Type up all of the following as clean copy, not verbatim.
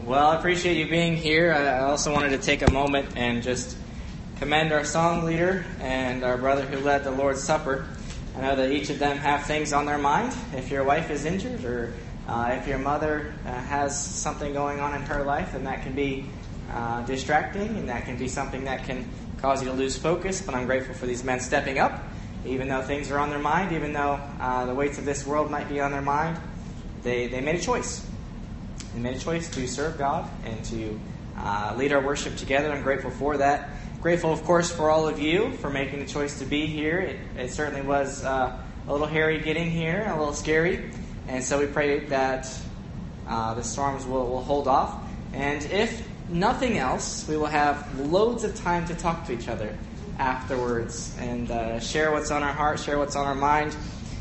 Well, I appreciate you being here. I also wanted to take a moment and just commend our song leader and our brother who led the Lord's Supper. I know that each of them have things on their mind. If your wife is injured or if your mother has something going on in her life, then that can be distracting and that can be something that can cause you to lose focus. But I'm grateful for these men stepping up, even though things are on their mind, even though the weights of this world might be on their mind. They made a choice. They made a choice to serve God and to lead our worship together. I'm grateful for that. Grateful, of course, for all of you for making the choice to be here. It certainly was a little hairy getting here, a little scary. And so we pray that the storms will hold off. And if nothing else, we will have loads of time to talk to each other afterwards and share what's on our heart, share what's on our mind.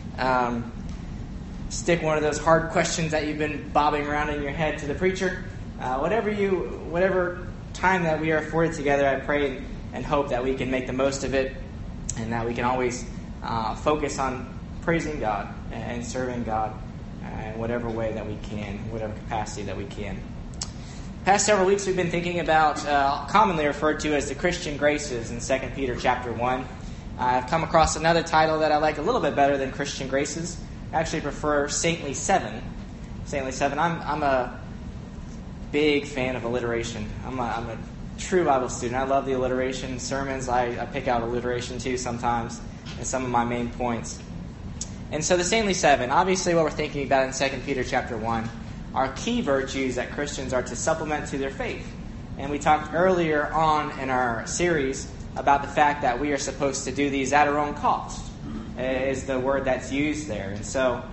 Stick one of those hard questions that you've been bobbing around in your head to the preacher. Whatever time that we are afforded together, I pray and hope that we can make the most of it and that we can always focus on praising God and serving God in whatever way that we can, whatever capacity that we can. Past several weeks we've been thinking about commonly referred to as the Christian graces in 2 Peter chapter 1. I've come across another title that I like a little bit better than Christian graces. I actually prefer Saintly Seven. Saintly Seven. I'm a big fan of alliteration. I'm a true Bible student. I love the alliteration. Sermons, I pick out alliteration too sometimes and some of my main points. And so the Saintly Seven, obviously what we're thinking about in 2 Peter chapter 1, are key virtues that Christians are to supplement to their faith. And we talked earlier on in our series about the fact that we are supposed to do these at our own cost, is the word that's used there. And so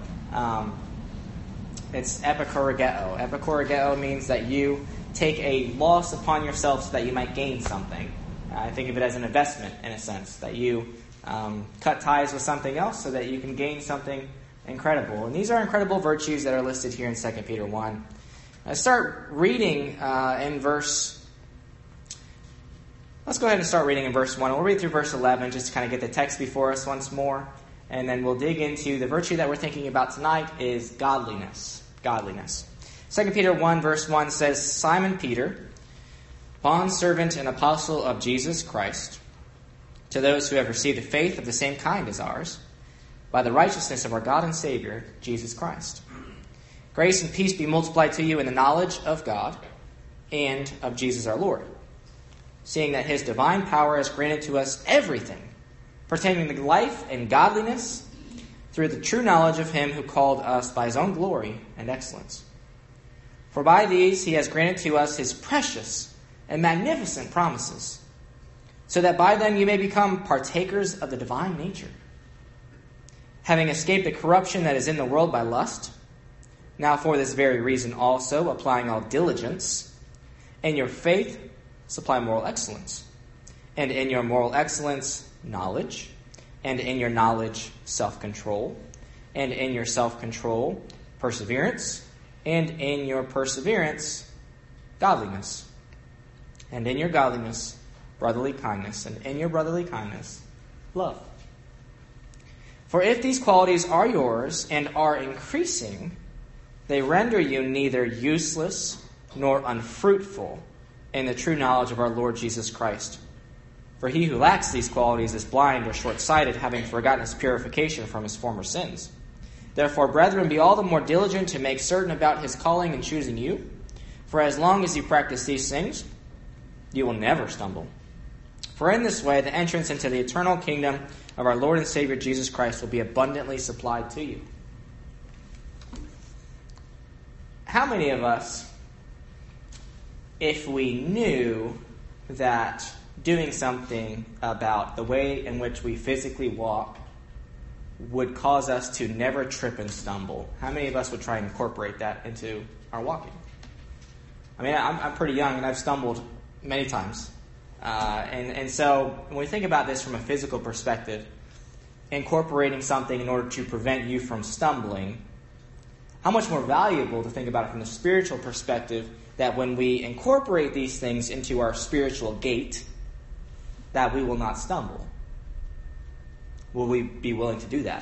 it's epikorageo. Epikorageo means that you take a loss upon yourself so that you might gain something. I think of it as an investment in a sense, that you cut ties with something else so that you can gain something incredible. And these are incredible virtues that are listed here in 2 Peter 1. I start reading in verse... Let's go ahead and start reading in verse 1. We'll read through verse 11 just to kind of get the text before us once more. And then we'll dig into the virtue that we're thinking about tonight is godliness. Godliness. 2 Peter 1 verse 1 says, Simon Peter, bondservant and apostle of Jesus Christ, to those who have received a faith of the same kind as ours, by the righteousness of our God and Savior, Jesus Christ. Grace and peace be multiplied to you in the knowledge of God and of Jesus our Lord, seeing that his divine power has granted to us everything pertaining to life and godliness through the true knowledge of him who called us by his own glory and excellence. For by these he has granted to us his precious and magnificent promises, so that by them you may become partakers of the divine nature, having escaped the corruption that is in the world by lust. Now for this very reason also, applying all diligence, in your faith supply moral excellence, and in your moral excellence knowledge, and in your knowledge self-control, and in your self-control perseverance, and in your perseverance godliness, and in your godliness brotherly kindness, and in your brotherly kindness love. For if these qualities are yours and are increasing, they render you neither useless nor unfruitful in the true knowledge of our Lord Jesus Christ. For he who lacks these qualities is blind or short-sighted, having forgotten his purification from his former sins. Therefore, brethren, be all the more diligent to make certain about his calling and choosing you. For as long as you practice these things, you will never stumble. For in this way, the entrance into the eternal kingdom of our Lord and Savior Jesus Christ will be abundantly supplied to you. How many of us, if we knew that doing something about the way in which we physically walk would cause us to never trip and stumble, how many of us would try and incorporate that into our walking? I mean, I'm pretty young and I've stumbled many times. And so when we think about this from a physical perspective, incorporating something in order to prevent you from stumbling, how much more valuable to think about it from the spiritual perspective, that when we incorporate these things into our spiritual gait, that we will not stumble. Will we be willing to do that?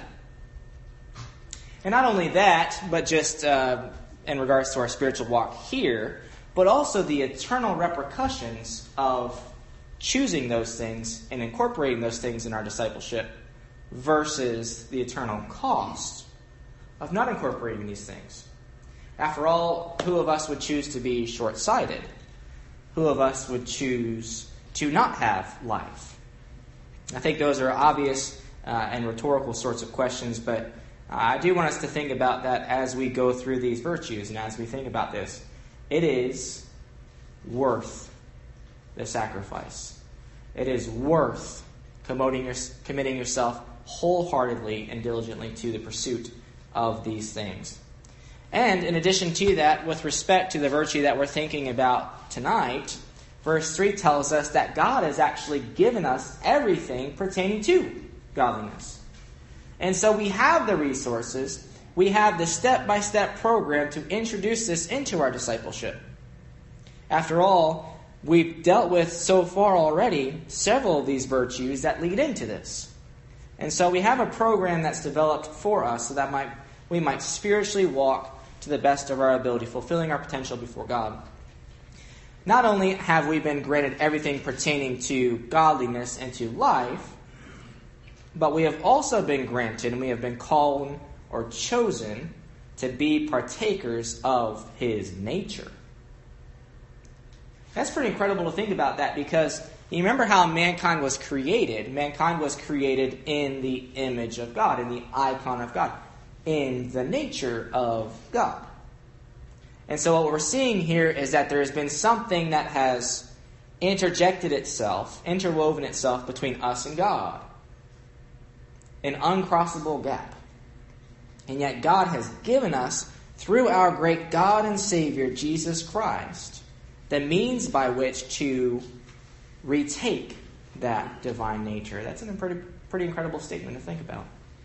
And not only that, but just in regards to our spiritual walk here, but also the eternal repercussions of choosing those things and incorporating those things in our discipleship versus the eternal cost of not incorporating these things. After all, who of us would choose to be short-sighted? Who of us would choose to not have life? I think those are obvious and rhetorical sorts of questions, but I do want us to think about that as we go through these virtues and as we think about this. It is worth the sacrifice. It is worth committing yourself wholeheartedly and diligently to the pursuit of these things. And in addition to that, with respect to the virtue that we're thinking about tonight, verse 3 tells us that God has actually given us everything pertaining to godliness. And so we have the resources, we have the step-by-step program to introduce this into our discipleship. After all, we've dealt with so far already several of these virtues that lead into this. And so we have a program that's developed for us so that we might spiritually walk to the best of our ability, fulfilling our potential before God. Not only have we been granted everything pertaining to godliness and to life, but we have also been granted and we have been called or chosen to be partakers of His nature. That's pretty incredible to think about that, because you remember how mankind was created. Mankind was created in the image of God, in the icon of God, in the nature of God. And so what we're seeing here is that there has been something that has interwoven itself between us and God. An uncrossable gap. And yet God has given us, through our great God and Savior, Jesus Christ, the means by which to retake that divine nature. That's a pretty incredible statement to think about.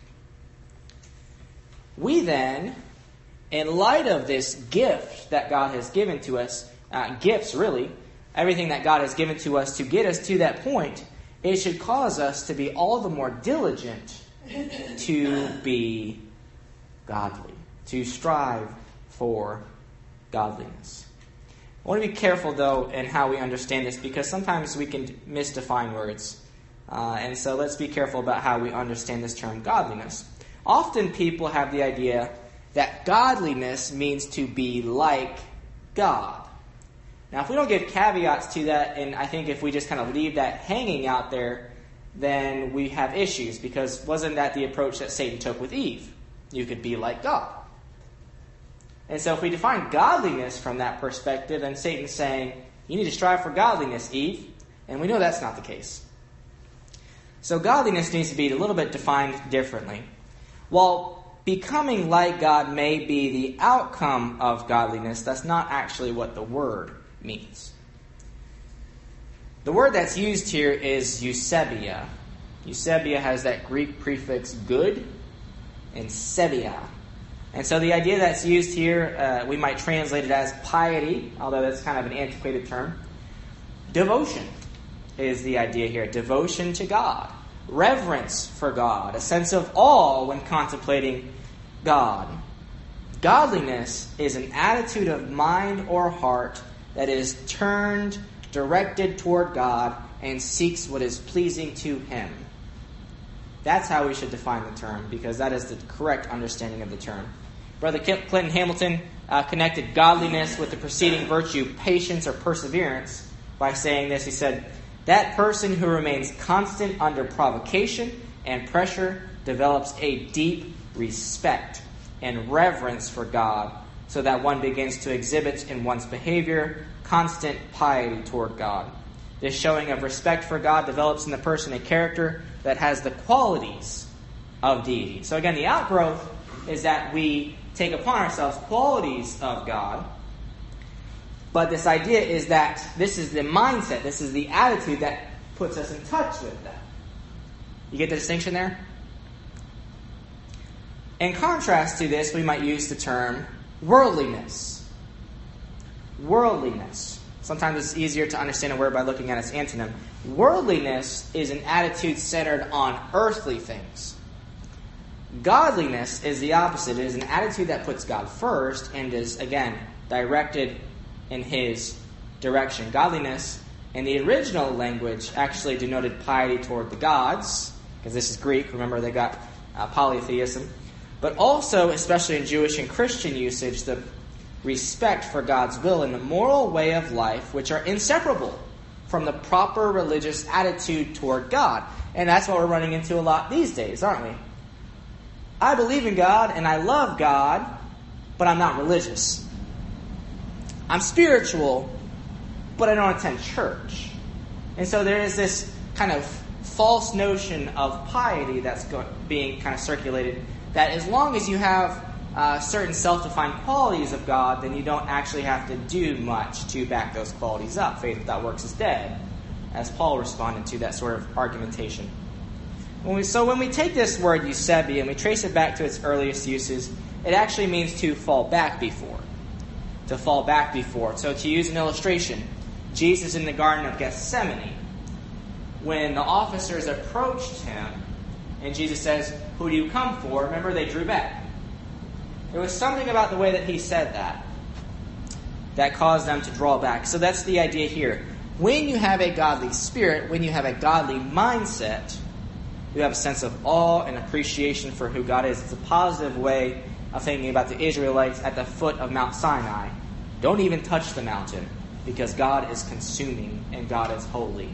We then, in light of this gift that God has given to us, gifts really, everything that God has given to us to get us to that point, it should cause us to be all the more diligent to be godly, to strive for godliness. I want to be careful, though, in how we understand this, because sometimes we can misdefine words. And so let's be careful about how we understand this term godliness. Often people have the idea that godliness means to be like God. Now, if we don't give caveats to that, and I think if we just kind of leave that hanging out there, then we have issues, because wasn't that the approach that Satan took with Eve? You could be like God. And so if we define godliness from that perspective, then Satan's saying, you need to strive for godliness, Eve. And we know that's not the case. So godliness needs to be a little bit defined differently. While becoming like God may be the outcome of godliness, that's not actually what the word means. The word that's used here is eusebia. Eusebia has that Greek prefix good and sebia. And so the idea that's used here, we might translate it as piety, although that's kind of an antiquated term. Devotion is the idea here. Devotion to God. Reverence for God. A sense of awe when contemplating God. Godliness is an attitude of mind or heart that is directed toward God, and seeks what is pleasing to Him. That's how we should define the term, because that is the correct understanding of the term. Brother Clinton Hamilton connected godliness with the preceding virtue, patience or perseverance, by saying this. He said, that person who remains constant under provocation and pressure develops a deep respect and reverence for God, so that one begins to exhibit in one's behavior constant piety toward God. This showing of respect for God develops in the person a character that has the qualities of deity. So again, the outgrowth is that we take upon ourselves qualities of God, but this idea is that this is the mindset, this is the attitude that puts us in touch with that. You get the distinction there? In contrast to this, we might use the term worldliness. Worldliness. Sometimes it's easier to understand a word by looking at its antonym. Worldliness is an attitude centered on earthly things. Godliness is the opposite. It is an attitude that puts God first and is, again, directed in his direction. Godliness in the original language actually denoted piety toward the gods, because this is Greek. Remember, they got polytheism. But also, especially in Jewish and Christian usage, the respect for God's will and the moral way of life, which are inseparable from the proper religious attitude toward God. And that's what we're running into a lot these days, aren't we? I believe in God and I love God, but I'm not religious. I'm spiritual, but I don't attend church. And so there is this kind of false notion of piety that's being kind of circulated, that as long as you have certain self-defined qualities of God, then you don't actually have to do much to back those qualities up. Faith without works is dead, as Paul responded to that sort of argumentation. When we take this word Eusebi and we trace it back to its earliest uses, it actually means to fall back before. To fall back before. So to use an illustration, Jesus in the Garden of Gethsemane, when the officers approached him, and Jesus says, "Who do you come for?" Remember, they drew back. There was something about the way that he said that caused them to draw back. So that's the idea here. When you have a godly spirit, when you have a godly mindset, you have a sense of awe and appreciation for who God is. It's a positive way of thinking about the Israelites at the foot of Mount Sinai. Don't even touch the mountain, because God is consuming and God is holy.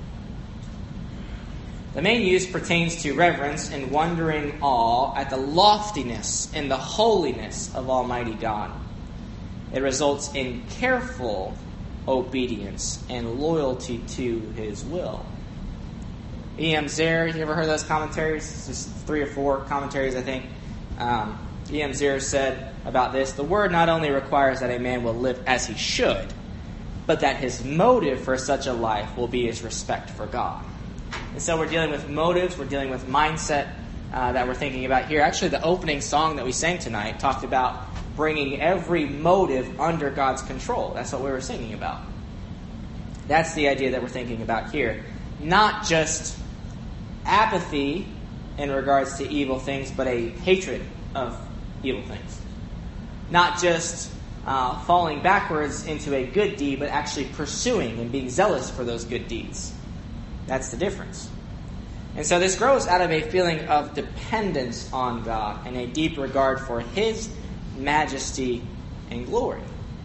The main use pertains to reverence and wondering awe at the loftiness and the holiness of Almighty God. It results in careful obedience and loyalty to His will. E.M. Zare, you ever heard those commentaries? Just 3 or 4 commentaries, I think. E.M. Zare said about this, "The word not only requires that a man will live as he should, but that his motive for such a life will be his respect for God." And so we're dealing with motives, we're dealing with mindset that we're thinking about here. Actually, the opening song that we sang tonight talked about bringing every motive under God's control. That's what we were singing about. That's the idea that we're thinking about here. Not just apathy in regards to evil things, but a hatred of evil things. Not just falling backwards into a good deed, but actually pursuing and being zealous for those good deeds. That's the difference. And so this grows out of a feeling of dependence on God and a deep regard for His majesty and glory.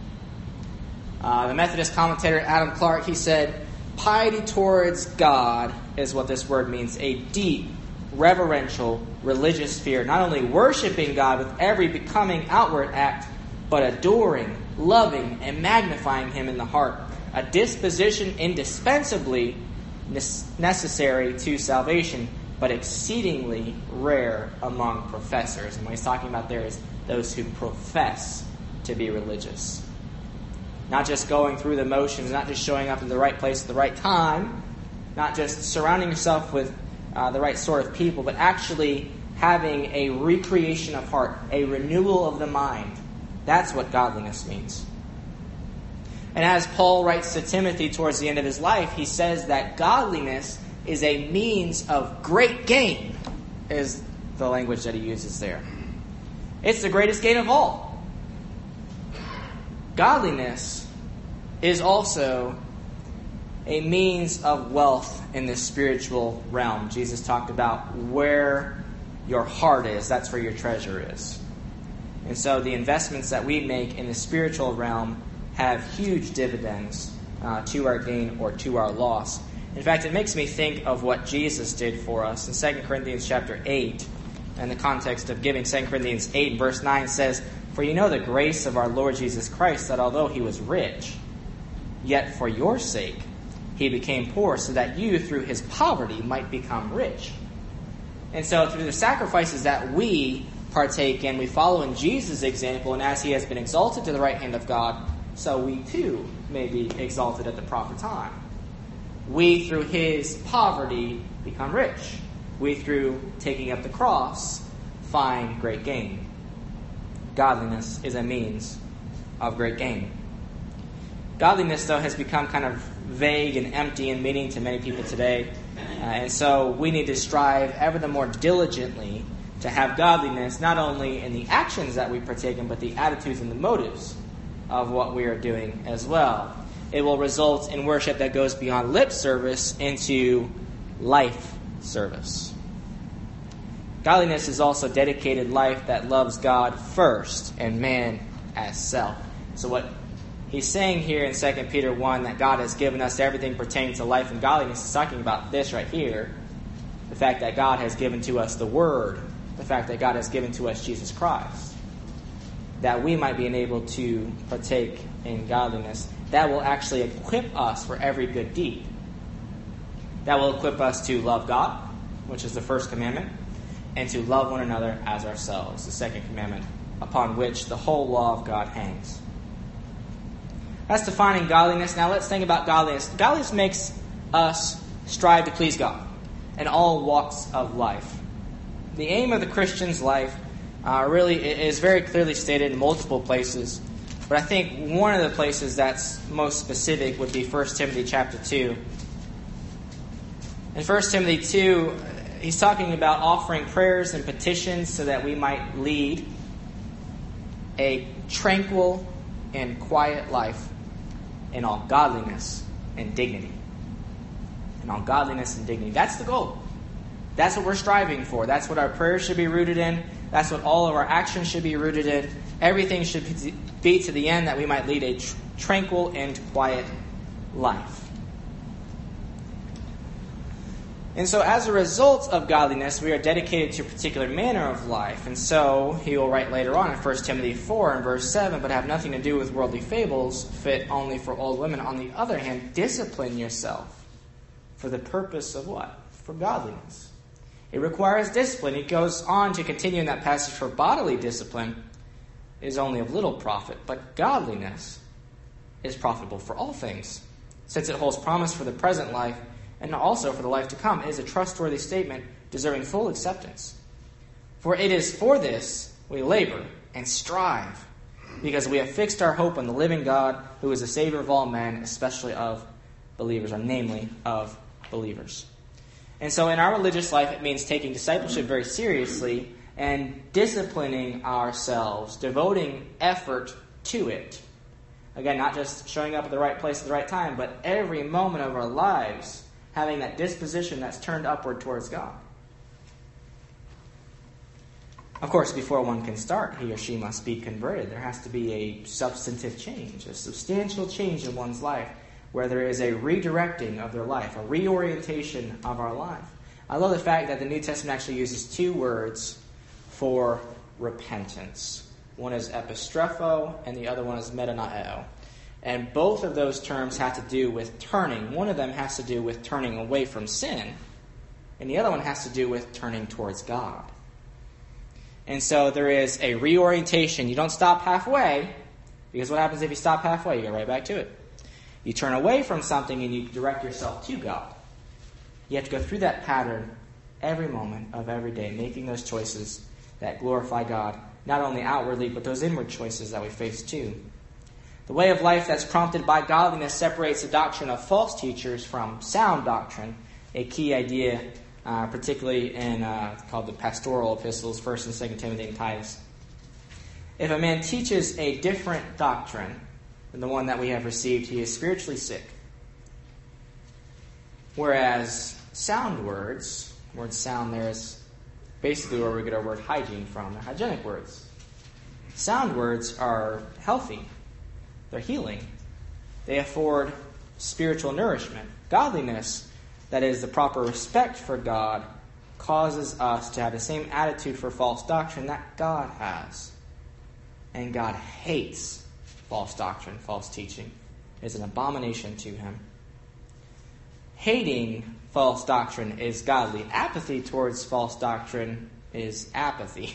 The Methodist commentator Adam Clark, he said, "Piety towards God is what this word means, a deep, reverential, religious fear, not only worshiping God with every becoming outward act, but adoring, loving, and magnifying Him in the heart, a disposition indispensably necessary to salvation, but exceedingly rare among professors." And what he's talking about there is those who profess to be religious. Not just going through the motions, not just showing up in the right place at the right time, not just surrounding yourself with the right sort of people, but actually having a recreation of heart, a renewal of the mind. That's what godliness means. And as Paul writes to Timothy towards the end of his life, he says that godliness is a means of great gain, is the language that he uses there. It's the greatest gain of all. Godliness is also a means of wealth in the spiritual realm. Jesus talked about where your heart is, that's where your treasure is. And so the investments that we make in the spiritual realm have huge dividends to our gain or to our loss. In fact, it makes me think of what Jesus did for us. In 2 Corinthians chapter 8, in the context of giving, 2 Corinthians 8 verse 9 says, "For you know the grace of our Lord Jesus Christ, that although He was rich, yet for your sake He became poor, so that you through His poverty might become rich." And so through the sacrifices that we partake in, we follow in Jesus' example, and as He has been exalted to the right hand of God, so we too may be exalted at the proper time. We, through His poverty, become rich. We, through taking up the cross, find great gain. Godliness is a means of great gain. Godliness, though, has become kind of vague and empty in meaning to many people today. And so we need to strive ever the more diligently to have godliness not only in the actions that we partake in, but the attitudes and the motives of what we are doing as well. It will result in worship that goes beyond lip service into life service. Godliness is also dedicated life that loves God first and man as self. So what he's saying here in 2 Peter 1, that God has given us everything pertaining to life and godliness, is talking about this right here. The fact that God has given to us the Word. The fact that God has given to us Jesus Christ. That we might be enabled to partake in godliness. That will actually equip us for every good deed. That will equip us to love God, which is the first commandment, and to love one another as ourselves, the second commandment, upon which the whole law of God hangs. That's defining godliness. Now let's think about godliness. Godliness makes us strive to please God in all walks of life. The aim of the Christian's life really is very clearly stated in multiple places. But I think one of the places that's most specific would be 1 Timothy chapter 2. In 1 Timothy 2, he's talking about offering prayers and petitions so that we might lead a tranquil and quiet life in all godliness and dignity. In all godliness and dignity. That's the goal. That's what we're striving for. That's what our prayers should be rooted in. That's what all of our actions should be rooted in. Everything should be to the end that we might lead a tranquil and quiet life. And so as a result of godliness, we are dedicated to a particular manner of life. And so he will write later on in 1 Timothy 4 and verse 7, but have nothing to do with worldly fables, fit only for old women. On the other hand, discipline yourself for the purpose of what? For godliness. It requires discipline. He goes on to continue in that passage, for bodily discipline is only of little profit, but godliness is profitable for all things, since it holds promise for the present life and also for the life to come. It is a trustworthy statement deserving full acceptance. For it is for this we labor and strive, because we have fixed our hope on the living God, who is the Savior of all men, especially of believers, or namely of believers. And so in our religious life, it means taking discipleship very seriously and disciplining ourselves, devoting effort to it. Again, not just showing up at the right place at the right time, but every moment of our lives having that disposition that's turned upward towards God. Of course, before one can start, he or she must be converted. There has to be a substantive change, a substantial change in one's life, where there is a redirecting of their life, a reorientation of our life. I love the fact that the New Testament actually uses two words for repentance. One is epistrepho, and the other one is metanoeo. And both of those terms have to do with turning. One of them has to do with turning away from sin, and the other one has to do with turning towards God. And so there is a reorientation. You don't stop halfway, because what happens if you stop halfway? You go right back to it. You turn away from something and you direct yourself to God. You have to go through that pattern every moment of every day, making those choices that glorify God, not only outwardly, but those inward choices that we face too. The way of life that's prompted by godliness separates the doctrine of false teachers from sound doctrine, a key idea, particularly in called the pastoral epistles, 1 and 2 Timothy and Titus. If a man teaches a different doctrine than the one that we have received, he is spiritually sick. Whereas sound words, word sound there is basically where we get our word hygiene from. They're hygienic words. Sound words are healthy. They're healing. They afford spiritual nourishment. Godliness, that is the proper respect for God, causes us to have the same attitude for false doctrine that God has. And God hates false doctrine, false teaching. It is an abomination to him. Hating false doctrine is godly. Apathy towards false doctrine is apathy.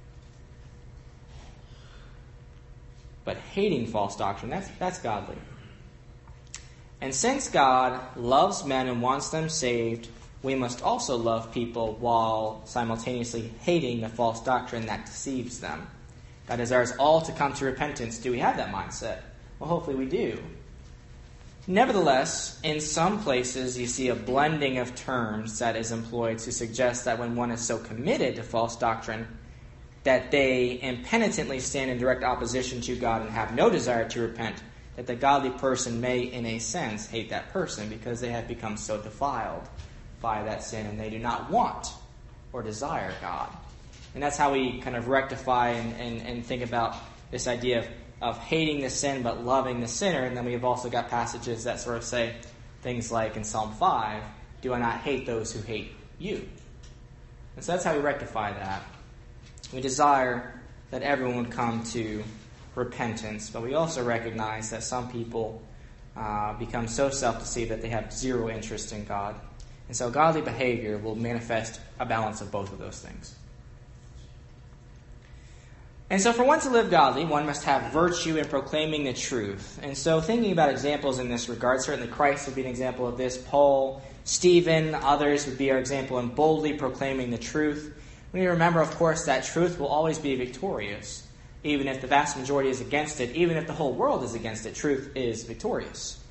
But hating false doctrine, that's godly. And since God loves men and wants them saved, we must also love people while simultaneously hating the false doctrine that deceives them. God desires all to come to repentance. Do we have that mindset? Well, hopefully we do. Nevertheless, in some places you see a blending of terms that is employed to suggest that when one is so committed to false doctrine that they impenitently stand in direct opposition to God and have no desire to repent, that the godly person may, in a sense, hate that person because they have become so defiled by that sin and they do not want or desire God. And that's how we kind of rectify and think about this idea of hating the sin but loving the sinner. And then we've also got passages that sort of say things like in Psalm 5, do I not hate those who hate you? And so that's how we rectify that. We desire that everyone would come to repentance, but we also recognize that some people become so self-deceived that they have zero interest in God. And so godly behavior will manifest a balance of both of those things. And so for one to live godly, one must have virtue in proclaiming the truth. And so thinking about examples in this regard, certainly Christ would be an example of this. Paul, Stephen, others would be our example in boldly proclaiming the truth. We need to remember, of course, that truth will always be victorious. Even if the vast majority is against it, even if the whole world is against it, truth is victorious.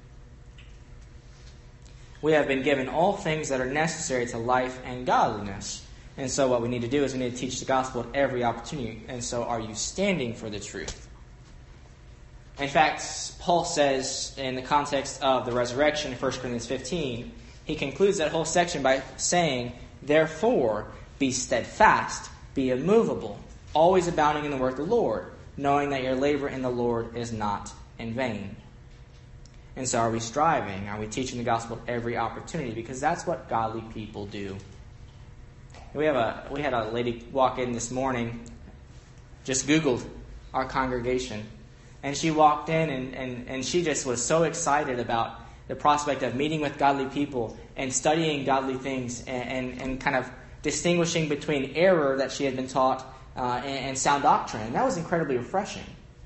We have been given all things that are necessary to life and godliness. And so what we need to do is we need to teach the gospel at every opportunity. And so are you standing for the truth? In fact, Paul says in the context of the resurrection in 1 Corinthians 15, he concludes that whole section by saying, therefore, be steadfast, be immovable, always abounding in the work of the Lord, knowing that your labor in the Lord is not in vain. And so are we striving? Are we teaching the gospel at every opportunity? Because that's what godly people do. We had a lady walk in this morning, just Googled our congregation. And she walked in and she just was so excited about the prospect of meeting with godly people and studying godly things and kind of distinguishing between error that she had been taught and sound doctrine. And that was incredibly refreshing.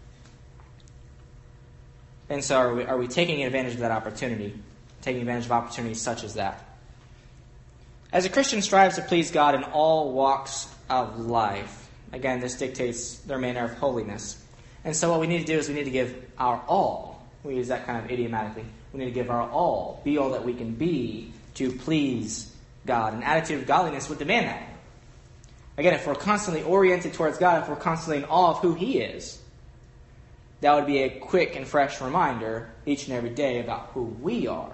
And so are we taking advantage of that opportunity, taking advantage of opportunities such as that? As a Christian strives to please God in all walks of life, again, this dictates their manner of holiness. And so what we need to do is we need to give our all. We use that kind of idiomatically. We need to give our all, be all that we can be to please God. An attitude of godliness would demand that. Again, if we're constantly oriented towards God, if we're constantly in awe of who He is, that would be a quick and fresh reminder each and every day about who we are.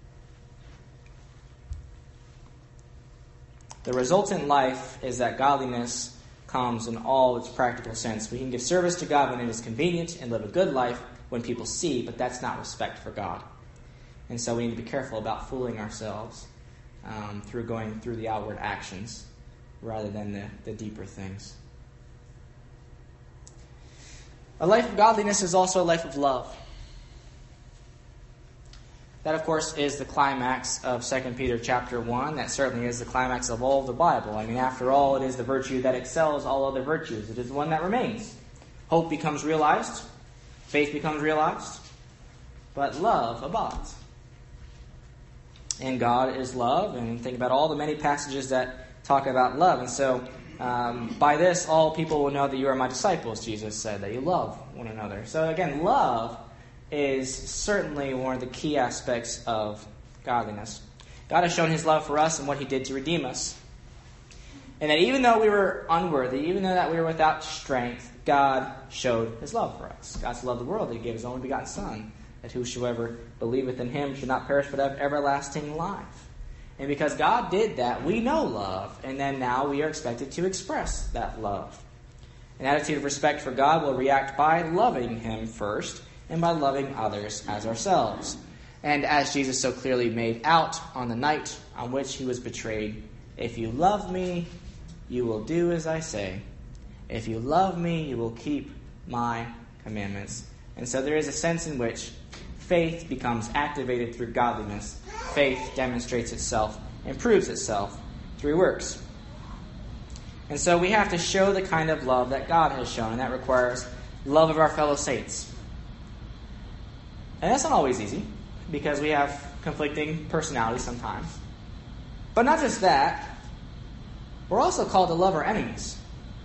The resultant life is that godliness comes in all its practical sense. We can give service to God when it is convenient and live a good life when people see, but that's not respect for God. And so we need to be careful about fooling ourselves through going through the outward actions rather than the deeper things. A life of godliness is also a life of love. That, of course, is the climax of 2 Peter chapter 1. That certainly is the climax of all of the Bible. I mean, after all, it is the virtue that excels all other virtues. It is the one that remains. Hope becomes realized. Faith becomes realized. But love abides. And God is love. And think about all the many passages that talk about love. And so, by this, all people will know that you are my disciples, Jesus said, that you love one another. So again, love is certainly one of the key aspects of godliness. God has shown His love for us and what He did to redeem us. And that even though we were unworthy, even though that we were without strength, God showed His love for us. God so loved the world that He gave His only begotten Son, that whosoever believeth in Him should not perish but have everlasting life. And because God did that, we know love, and then now we are expected to express that love. An attitude of respect for God will react by loving Him first, and by loving others as ourselves. And as Jesus so clearly made out on the night on which He was betrayed, if you love me, you will do as I say. If you love me, you will keep my commandments. And so there is a sense in which faith becomes activated through godliness. Faith demonstrates itself and proves itself through works. And so we have to show the kind of love that God has shown, and that requires love of our fellow saints. And that's not always easy, because we have conflicting personalities sometimes. But not just that, we're also called to love our enemies.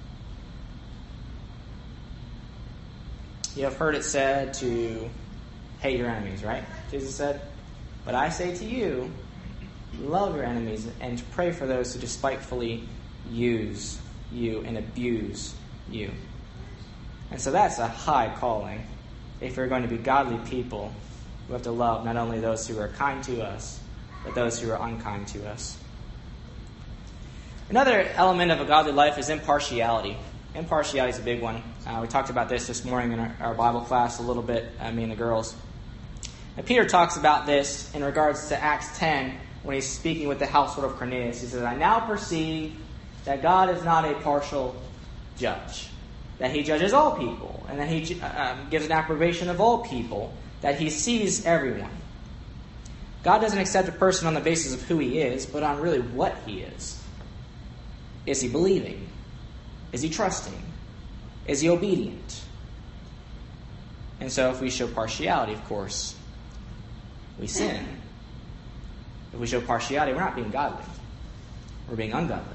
You have heard it said to hate your enemies, right? Jesus said, but I say to you, love your enemies and pray for those who despitefully use you and abuse you. And so that's a high calling. If we're going to be godly people, we have to love not only those who are kind to us, but those who are unkind to us. Another element of a godly life is impartiality. Impartiality is a big one. We talked about this morning in our Bible class a little bit, me and the girls. And Peter talks about this in regards to Acts 10 when he's speaking with the household of Cornelius. He says, I now perceive that God is not a partial judge, that he judges all people, and that he gives an approbation of all people, that he sees everyone. God doesn't accept a person on the basis of who he is, but on really what he is. Is he believing? Is he trusting? Is he obedient? And so if we show partiality, of course, we sin. If we show partiality, we're not being godly. We're being ungodly.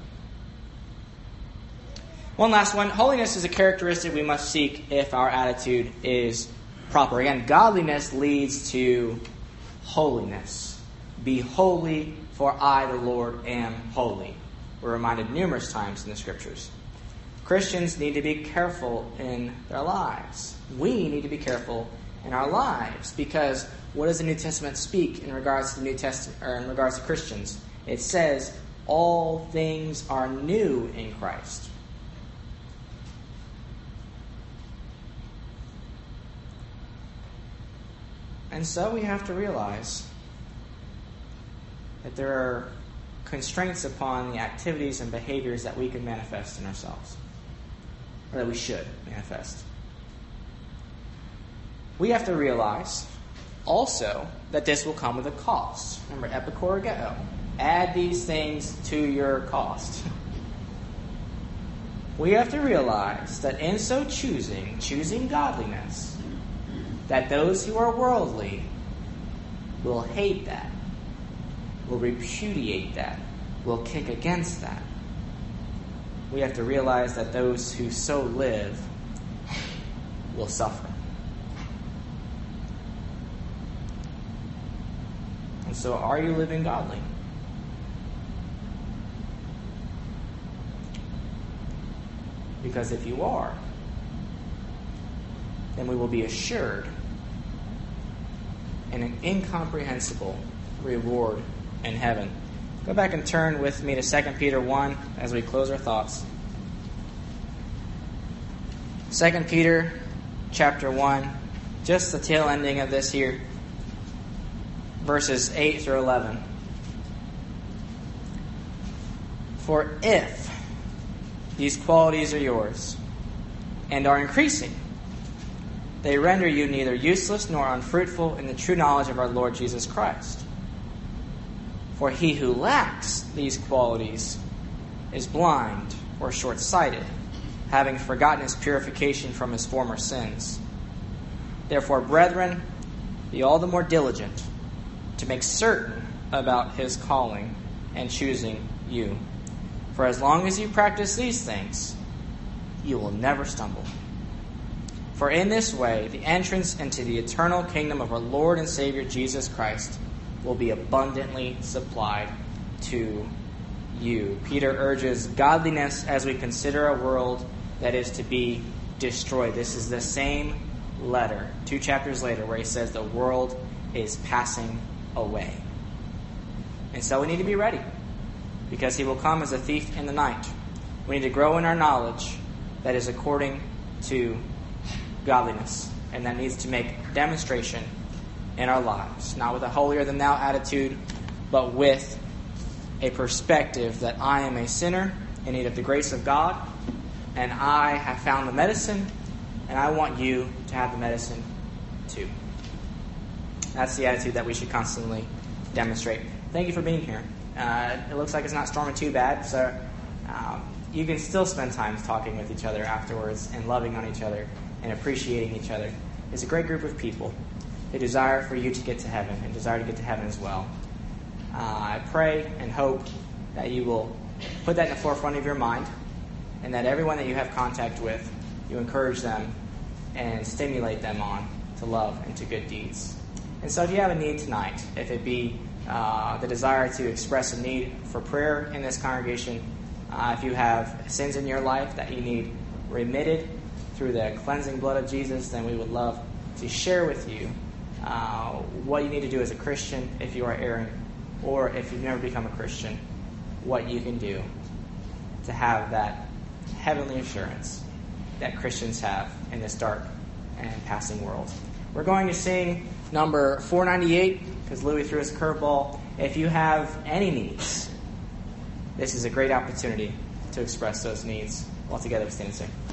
One last one. Holiness is a characteristic we must seek if our attitude is proper. Again, godliness leads to holiness. Be holy, for I, the Lord, am holy. We're reminded numerous times in the Scriptures. Christians need to be careful in their lives. We need to be careful in our lives, because what does the New Testament speak in regards to the New Testament, or in regards to Christians? It says all things are new in Christ. And so we have to realize that there are constraints upon the activities and behaviors that we can manifest in ourselves, or that we should manifest. We have to realize also that this will come with a cost. Remember, epikoregeo. Add these things to your cost. We have to realize that in so choosing godliness, that those who are worldly will hate that, will repudiate that, will kick against that. We have to realize that those who so live will suffer. And so, are you living godly? Because if you are, then we will be assured an incomprehensible reward in heaven. Go back and turn with me to 2 Peter 1 as we close our thoughts. 2 Peter chapter 1, just the tail ending of this here, verses 8 through 11. For if these qualities are yours and are increasing, they render you neither useless nor unfruitful in the true knowledge of our Lord Jesus Christ. For he who lacks these qualities is blind or short-sighted, having forgotten his purification from his former sins. Therefore, brethren, be all the more diligent to make certain about his calling and choosing you. For as long as you practice these things, you will never stumble. For in this way, the entrance into the eternal kingdom of our Lord and Savior Jesus Christ will be abundantly supplied to you. Peter urges godliness as we consider a world that is to be destroyed. This is the same letter, 2 chapters later, where he says the world is passing away. And so we need to be ready, because he will come as a thief in the night. We need to grow in our knowledge that is according to godliness, and that needs to make demonstration in our lives, not with a holier-than-thou attitude, but with a perspective that I am a sinner in need of the grace of God, and I have found the medicine, and I want you to have the medicine too. That's the attitude that we should constantly demonstrate. Thank you for being here. It looks like it's not storming too bad, so you can still spend time talking with each other afterwards and loving on each other and appreciating each other. It's a great group of people. They desire for you to get to heaven and desire to get to heaven as well. I pray and hope that you will put that in the forefront of your mind, and that everyone that you have contact with, you encourage them and stimulate them on to love and to good deeds. And so if you have a need tonight, if it be the desire to express a need for prayer in this congregation, If you have sins in your life that you need remitted through the cleansing blood of Jesus, then we would love to share with you what you need to do as a Christian if you are erring, or if you've never become a Christian, what you can do to have that heavenly assurance that Christians have in this dark and passing world. We're going to sing number 498 because Louis threw us a curveball. If you have any needs, this is a great opportunity to express those needs. All together we stand and sing.